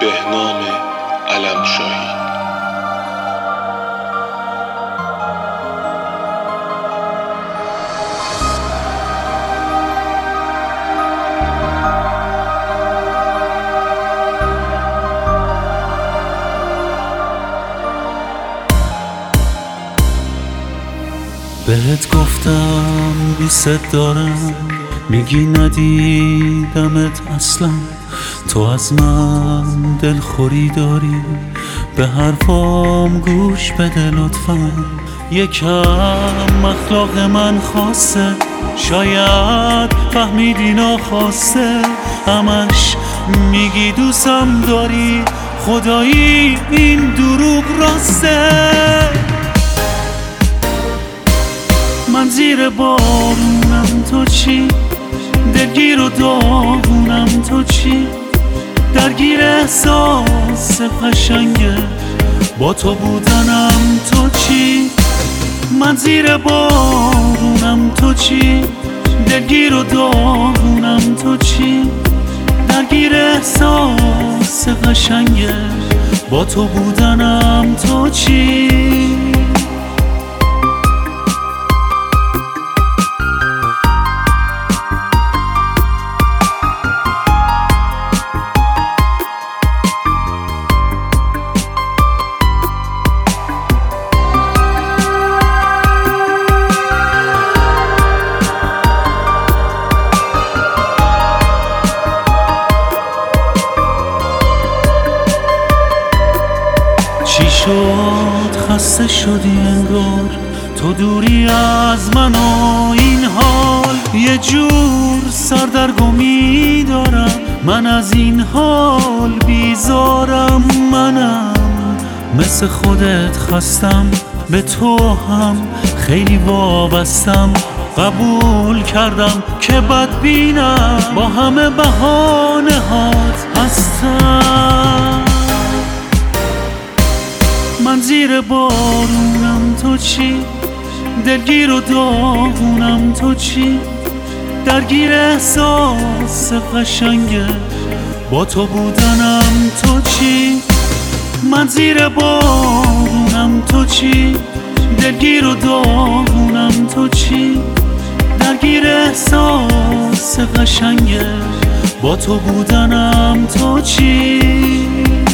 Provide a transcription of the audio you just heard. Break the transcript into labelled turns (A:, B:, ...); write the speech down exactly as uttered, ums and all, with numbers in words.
A: بهنام علمشاهی.
B: بهت گفتم بی صد دارم، میگی ندیدمت اصلا. تو از من دلخوری داری، به حرفام گوش بده لطفا. یکم اخلاق من خاصه، شاید فهمیدی ناخواسته. همش میگی دوستم داری، خدایی این دروغ راسته. من زیر بارونم تو چی؟ دلگیر و داغونم تو چی؟ درگیر احساس قشنگه با تو بودنم تو چی؟ من زیر بارونم تو چی؟ دلگیر و داغونم تو چی؟ درگیر احساس قشنگه با تو بودنم تو چی؟ چی شد خسته شدی انگار، تو دوری از من و این حال. یه جور سردرگمی دارم، من از این حال بیزارم. منم مثل خودت خستم، به تو هم خیلی وابستم. قبول کردم که بدبینم، با همه بهانه هات هستم. من زیر بارونم تو چی؟ دلگیر و داغونم تو چی؟ درگیر احساس قشنگه با تو بودنم تو چی؟ من زیر بارونم تو چی؟ دلگیر و داغونم تو چی؟ درگیر احساس قشنگه با تو بودنم تو چی؟